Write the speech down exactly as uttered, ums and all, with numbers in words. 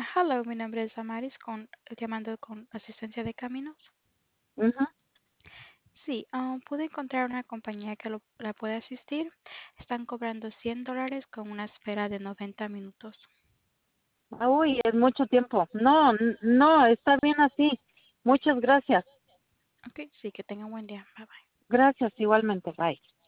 Hello, mi nombre es Amaris, con, llamando con asistencia de caminos. Ujú. Sí, ah, pude encontrar una compañía que lo- la puede asistir. Están cobrando cien dólares con una espera de noventa minutos. Uy, es mucho tiempo. No, n- no, está bien así. Muchas gracias. Ok, sí, que tengan buen día. Bye bye. Gracias igualmente. Bye.